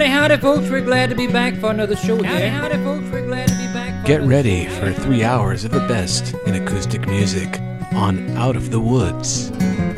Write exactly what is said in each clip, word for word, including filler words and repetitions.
Howdy, howdy, folks. We're glad to be back for another show here. Howdy, howdy, folks. We're glad to be back for Get ready for three hours of the best in acoustic music on Out of the Woods.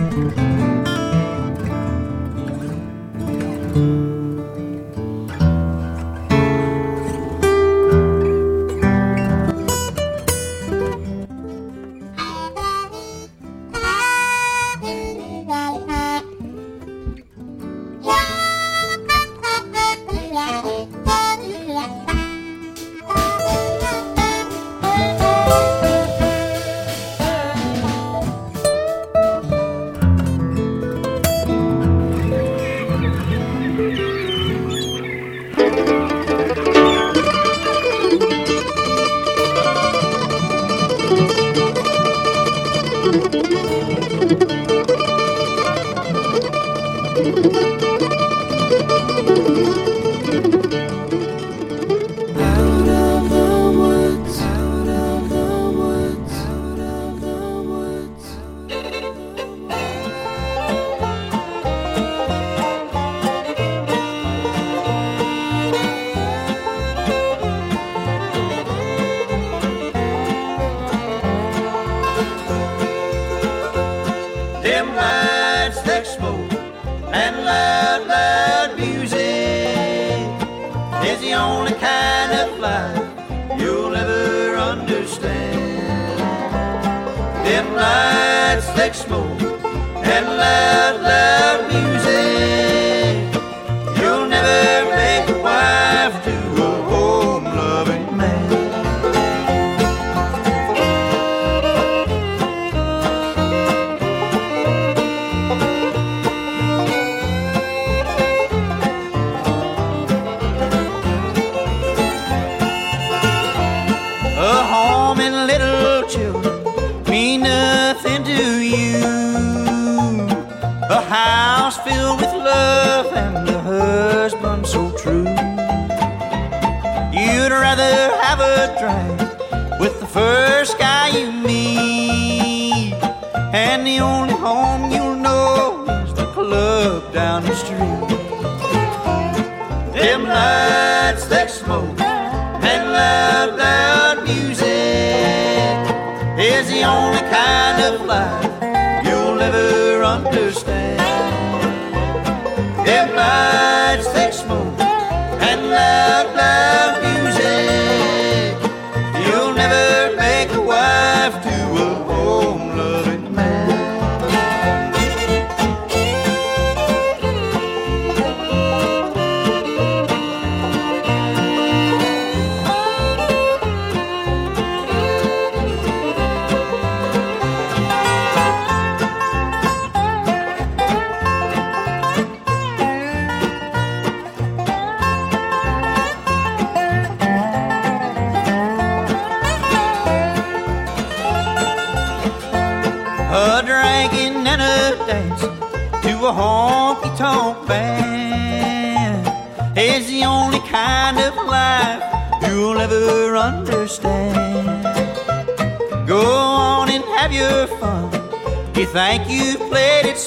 Think you played it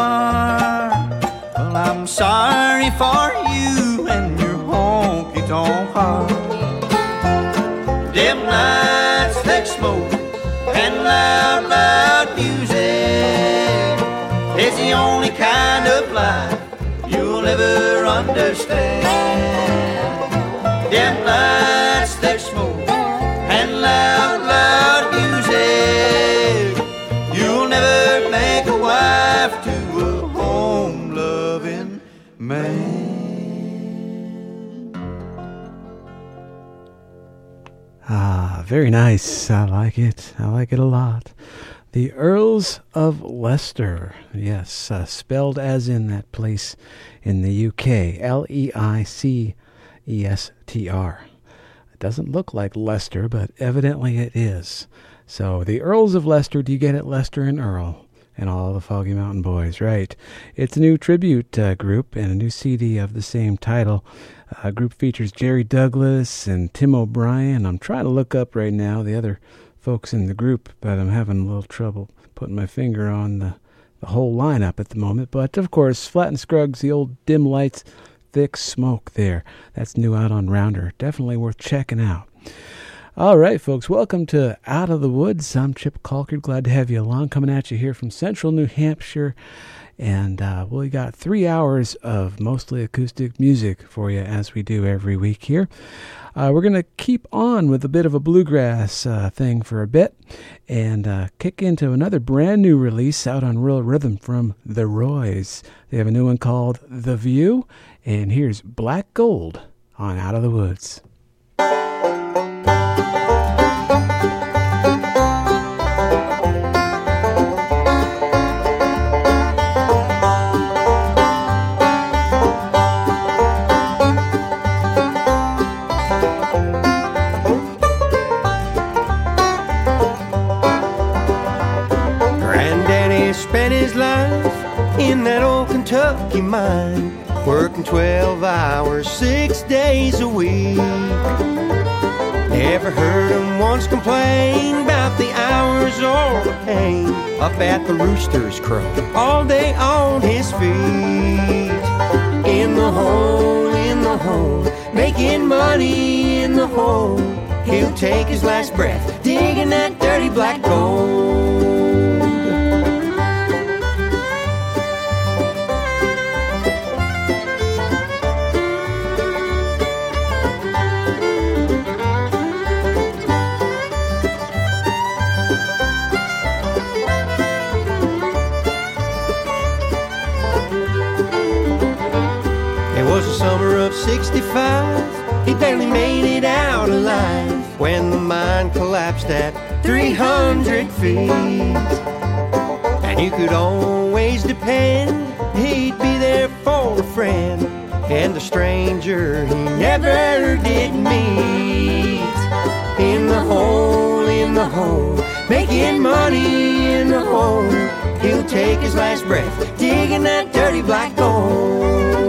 smart. Well, I'm sorry for you and your honky-tonk heart. Dim lights, thick smoke, and loud, loud music is the only kind of life you'll ever understand. Dim lights, thick smoke, and loud, loud music, you'll never make a wife to a home-loving man. Ah, very nice. I like it. I like it a lot. The Earls of Leicester. Yes, uh, spelled as in that place in the U K. L E I C E S T R. It doesn't look like Leicester, but evidently it is. So, the Earls of Leicester, do you get it? Lester and Earl and all the Foggy Mountain Boys, right. It's a new tribute uh, group and a new C D of the same title. Uh, group features Jerry Douglas and Tim O'Brien. I'm trying to look up right now the other folks in the group, but I'm having a little trouble putting my finger on the, the whole lineup at the moment. But, of course, Flatt and Scruggs, the old Dim Lights, Thick Smoke there. That's new out on Rounder. Definitely worth checking out. All right, folks, welcome to Out of the Woods. I'm Chip Colkert. Glad to have you along, coming at you here from central New Hampshire. And uh, we got three hours of mostly acoustic music for you, as we do every week here. Uh, we're going to keep on with a bit of a bluegrass uh, thing for a bit and uh, kick into another brand new release out on Real Rhythm from The Roys. They have a new one called The View, and here's Black Gold on Out of the Woods. Spent his life in that old Kentucky mine, working twelve hours, six days a week. Never heard him once complain about the hours or the pain up at the rooster's crow all day on his feet. In the hole, in the hole, making money in the hole. He'll take his last breath digging that dirty black gold. Summer of sixty-five, he barely made it out alive when the mine collapsed at three hundred feet. And you could always depend he'd be there for a friend, and a stranger he never did meet. In the hole, in the hole, making money in the hole. He'll take his last breath digging that dirty black gold.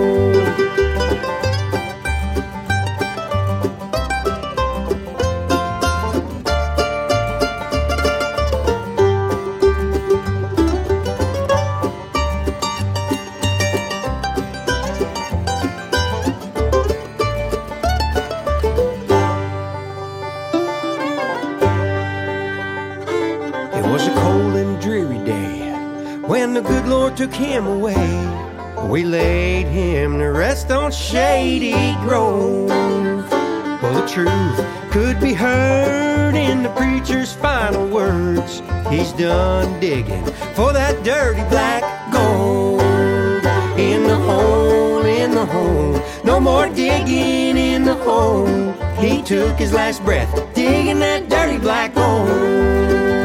Took him away. We laid him to rest on Shady Grove. Well, the truth could be heard in the preacher's final words. He's done digging for that dirty black gold. In the hole, in the hole, no more digging in the hole. He took his last breath digging that dirty black gold.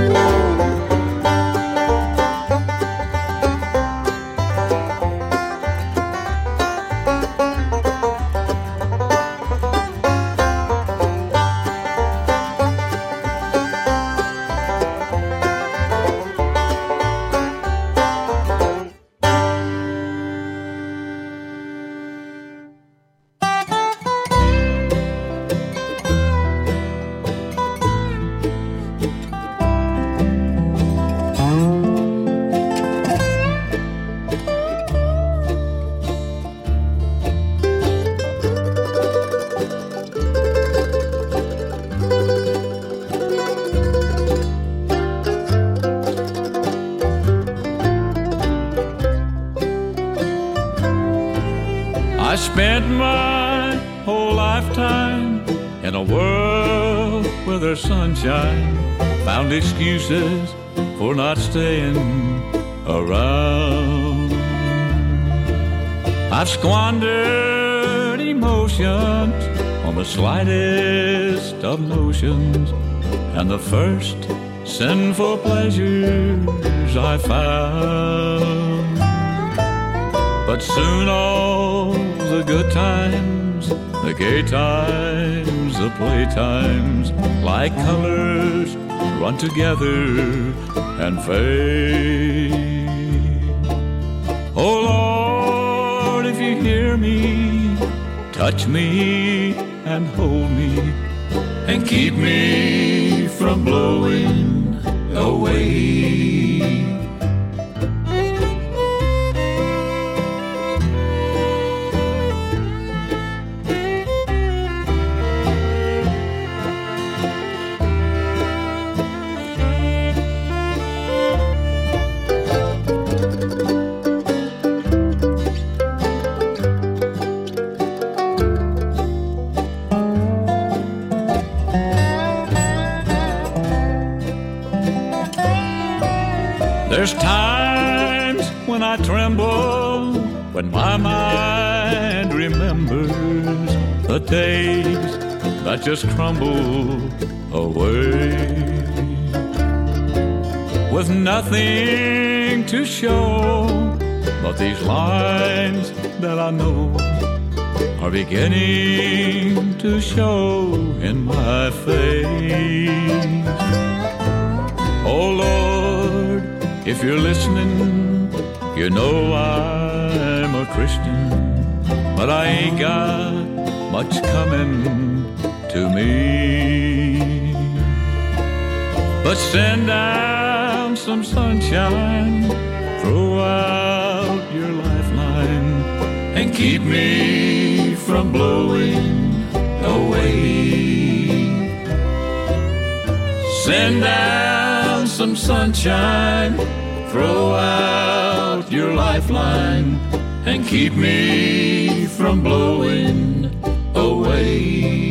Spent my whole lifetime in a world where there's sunshine. Found excuses for not staying around. I've squandered emotions on the slightest of notions, and the first sinful pleasures I found. But soon all the good times, the gay times, the play times, like colors, run together and fade. Oh Lord, if you hear me, touch me and hold me, and keep me from blowing away. There's times when I tremble, when my mind remembers the days that just crumble away, with nothing to show but these lines that I know are beginning to show in my face. Oh Lord, if you're listening, you know I'm a Christian, but I ain't got much coming to me. But send down some sunshine, throw out your lifeline, and keep me from blowing away. Send down some sunshine, throw out your lifeline, and keep me from blowing away.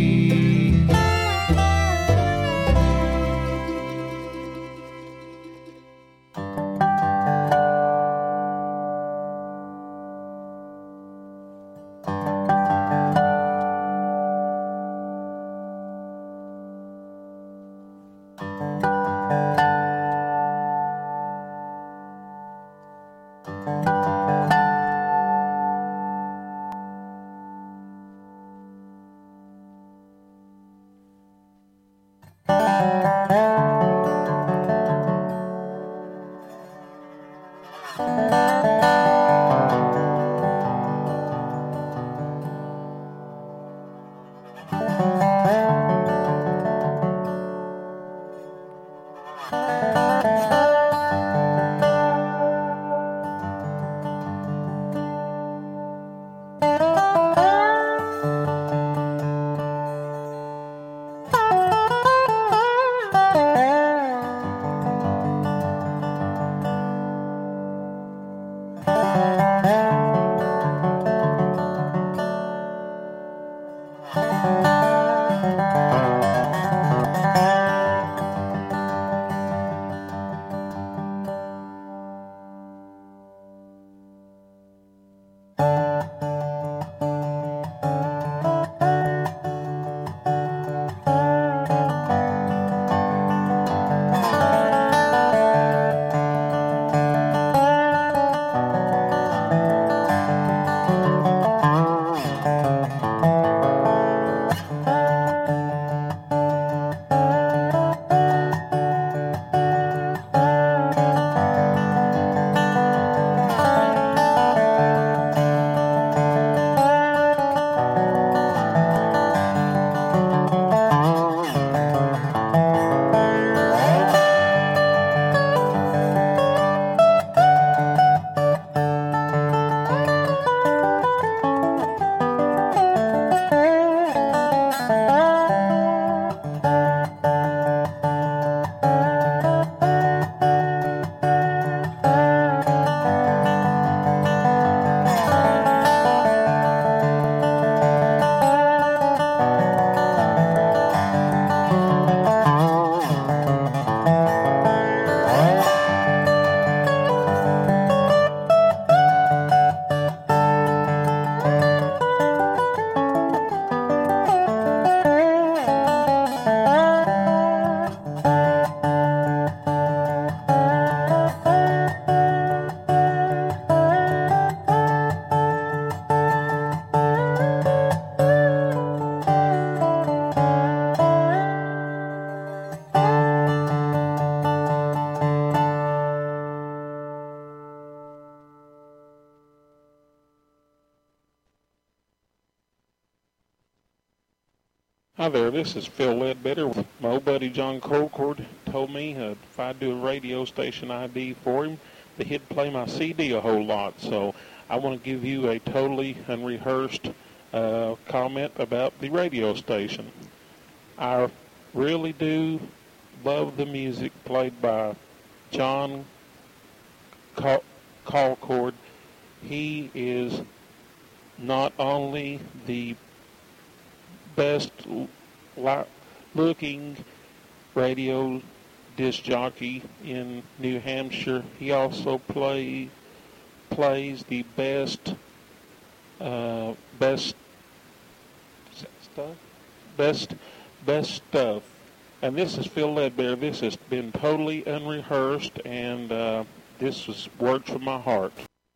Hi there, this is Phil Ledbetter. My old buddy John Colcord told me uh, if I'd do a radio station I D for him, that he'd play my C D a whole lot. So I want to give you a totally unrehearsed uh, comment about the radio station. I really do love the music played by John Col- Colcord. He is not only the best li- looking radio disc jockey in New Hampshire. He also play, plays the best, uh, best stuff, best, best stuff. And this is Phil Ledbetter. This has been totally unrehearsed, and uh, this was words from my heart.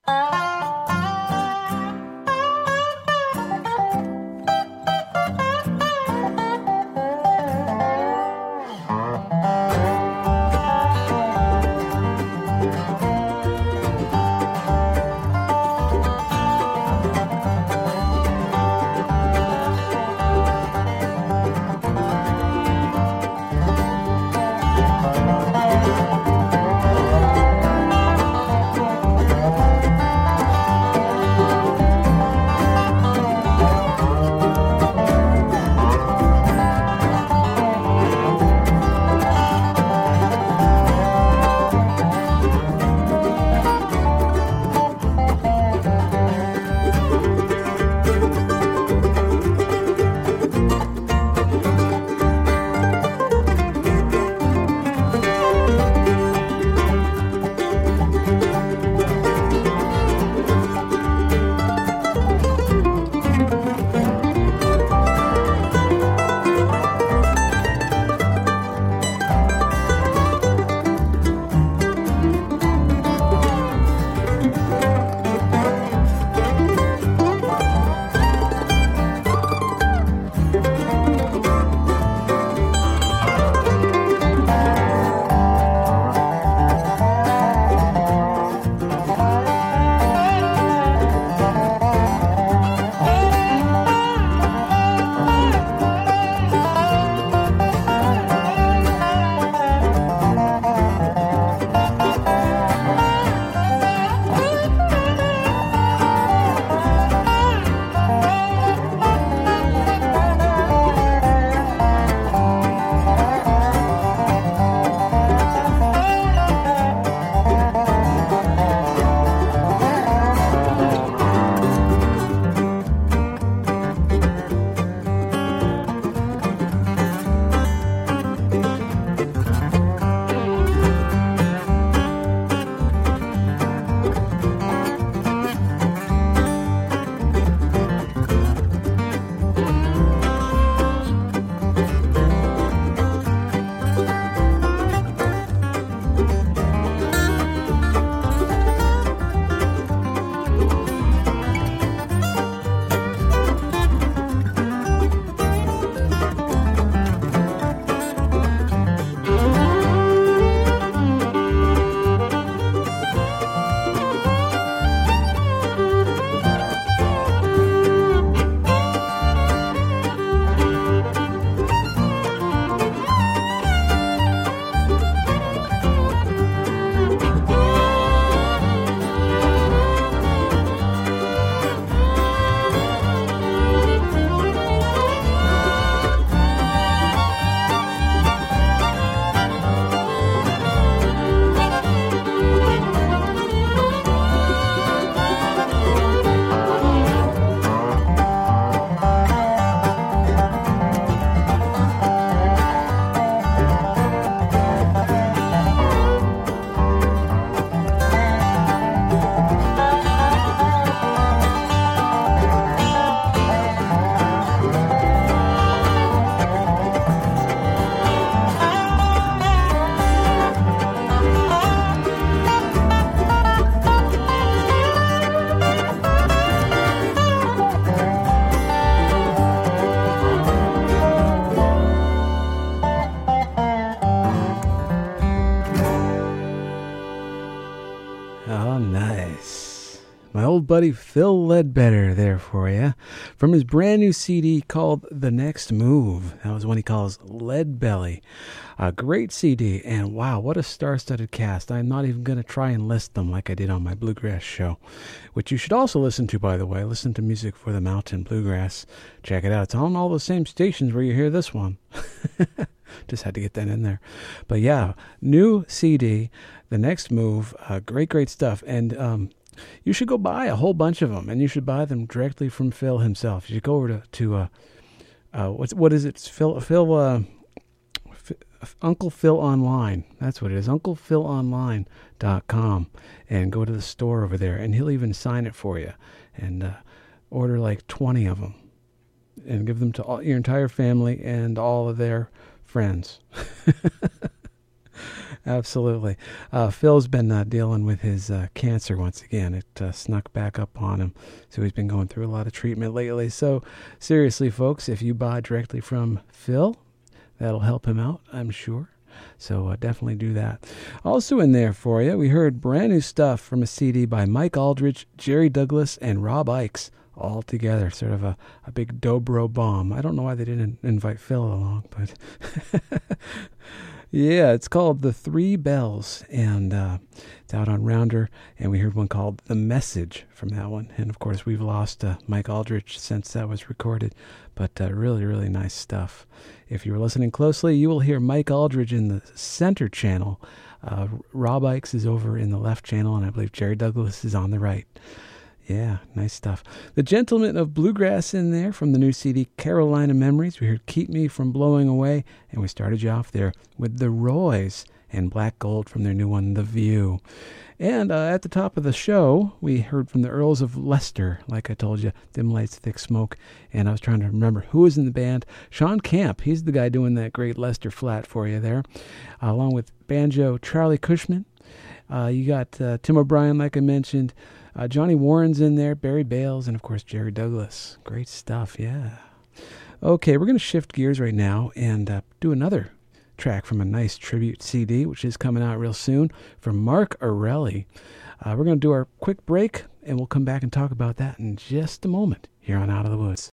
old buddy Phil Ledbetter there for you from his brand new C D called The Next Move. That was one he calls Lead Belly. A great C D, and wow, what a star-studded cast. I'm not even going to try and list them like I did on my Bluegrass show, which you should also listen to, by the way. Listen to Music for the Mountain Bluegrass. Check it out. It's on all the same stations where you hear this one. Just had to get that in there. But yeah, new C D, The Next Move, uh, great, great stuff. And um, you should go buy a whole bunch of them, and you should buy them directly from Phil himself. You should go over to, to uh, uh, what's, what is it? Phil, Phil, uh, Uncle Phil Online. That's what it is, uncle phil online dot com. And go to the store over there, and he'll even sign it for you. And uh, order like twenty of them. And give them to all, your entire family and all of their friends. Absolutely. Uh, Phil's been uh, dealing with his uh, cancer once again. It uh, snuck back up on him, so he's been going through a lot of treatment lately. So seriously, folks, if you buy directly from Phil, that'll help him out, I'm sure. So uh, definitely do that. Also in there for you, we heard brand new stuff from a C D by Mike Aldridge, Jerry Douglas, and Rob Ickes all together. Sort of a, a big dobro bomb. I don't know why they didn't invite Phil along, but... Yeah, it's called The Three Bells, and uh, it's out on Rounder, and we heard one called The Message from that one. And, of course, we've lost uh, Mike Aldridge since that was recorded, but uh, really, really nice stuff. If you were listening closely, you will hear Mike Aldridge in the center channel. Uh, Rob Ickes is over in the left channel, and I believe Jerry Douglas is on the right. Yeah, nice stuff. The Gentlemen of Bluegrass in there from the new C D Carolina Memories. We heard Keep Me From Blowing Away, and we started you off there with the Roys and Black Gold from their new one, The View. And uh, at the top of the show, we heard from the Earls of Leicester, like I told you, Dim Lights, Thick Smoke. And I was trying to remember who was in the band. Sean Camp, he's the guy doing that great Leicester flat for you there, uh, along with banjo Charlie Cushman. Uh, you got uh, Tim O'Brien, like I mentioned. Uh, Johnny Warren's in there, Barry Bales, and of course Jerry Douglas. Great stuff, yeah. Okay, we're going to shift gears right now and uh, do another track from a nice tribute C D, which is coming out real soon, from Mark Arelli. Uh, we're going to do our quick break, and we'll come back and talk about that in just a moment here on Out of the Woods.